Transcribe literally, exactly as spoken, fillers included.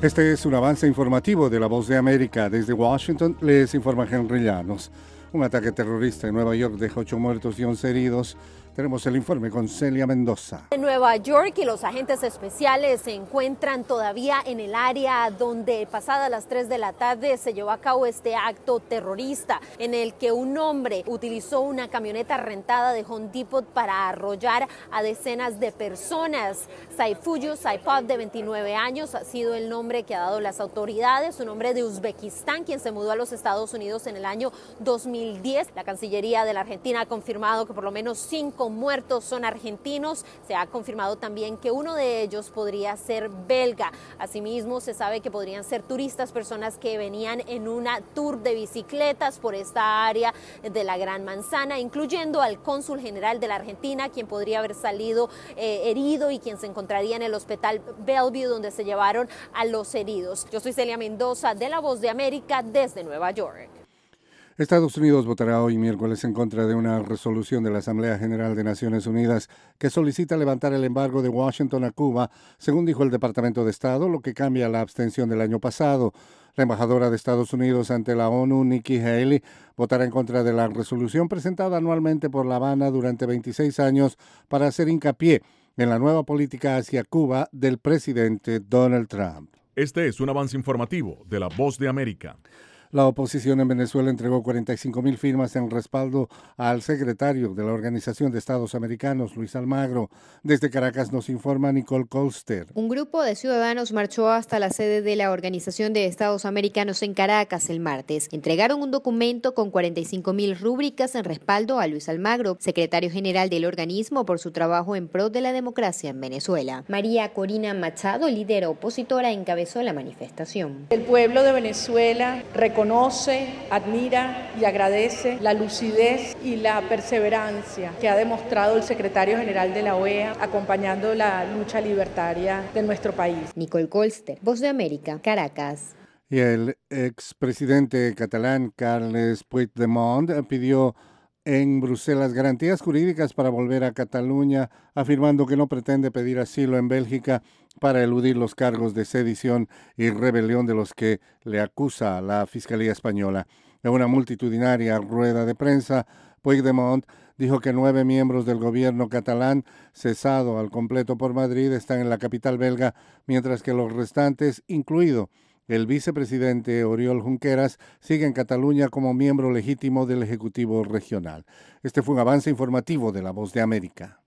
Este es un avance informativo de La Voz de América. Desde Washington les informa Henry Llanos. Un ataque terrorista en Nueva York deja ocho muertos y once heridos. Tenemos el informe con Celia Mendoza. En Nueva York, y los agentes especiales se encuentran todavía en el área donde pasadas las tres de la tarde se llevó a cabo este acto terrorista en el que un hombre utilizó una camioneta rentada de Home Depot para arrollar a decenas de personas. Saifuyo Saipov, de veintinueve años, ha sido el nombre que ha dado las autoridades, un hombre de Uzbekistán quien se mudó a los Estados Unidos en el año dos mil diez. La Cancillería de la Argentina ha confirmado que por lo menos cinco muertos son argentinos. Se ha confirmado también que uno de ellos podría ser belga. Asimismo, se sabe que podrían ser turistas, personas que venían en una tour de bicicletas por esta área de la Gran Manzana, incluyendo al cónsul general de la Argentina, quien podría haber salido eh, herido y quien se encontraría en el hospital Bellevue, donde se llevaron a los heridos. Yo soy Celia Mendoza, de La Voz de América, desde Nueva York. Estados Unidos votará hoy miércoles en contra de una resolución de la Asamblea General de Naciones Unidas que solicita levantar el embargo de Washington a Cuba, según dijo el Departamento de Estado, lo que cambia la abstención del año pasado. La embajadora de Estados Unidos ante la ONU, Nikki Haley, votará en contra de la resolución presentada anualmente por La Habana durante veintiséis años para hacer hincapié en la nueva política hacia Cuba del presidente Donald Trump. Este es un avance informativo de La Voz de América. La oposición en Venezuela entregó cuarenta y cinco mil firmas en respaldo al secretario de la Organización de Estados Americanos, Luis Almagro. Desde Caracas nos informa Nicole Colster. Un grupo de ciudadanos marchó hasta la sede de la Organización de Estados Americanos en Caracas el martes. Entregaron un documento con cuarenta y cinco mil rúbricas en respaldo a Luis Almagro, secretario general del organismo, por su trabajo en pro de la democracia en Venezuela. María Corina Machado, líder opositora, encabezó la manifestación. El pueblo de Venezuela reconoce Conoce, admira y agradece la lucidez y la perseverancia que ha demostrado el secretario general de la O E A acompañando la lucha libertaria de nuestro país. Nicole Colster, Voz de América, Caracas. Y el expresidente catalán Carles Puigdemont pidió en Bruselas garantías jurídicas para volver a Cataluña, afirmando que no pretende pedir asilo en Bélgica para eludir los cargos de sedición y rebelión de los que le acusa la Fiscalía Española. En una multitudinaria rueda de prensa, Puigdemont dijo que nueve miembros del gobierno catalán, cesado al completo por Madrid, están en la capital belga, mientras que los restantes, incluido el vicepresidente Oriol Junqueras, sigue en Cataluña como miembro legítimo del Ejecutivo Regional. Este fue un avance informativo de La Voz de América.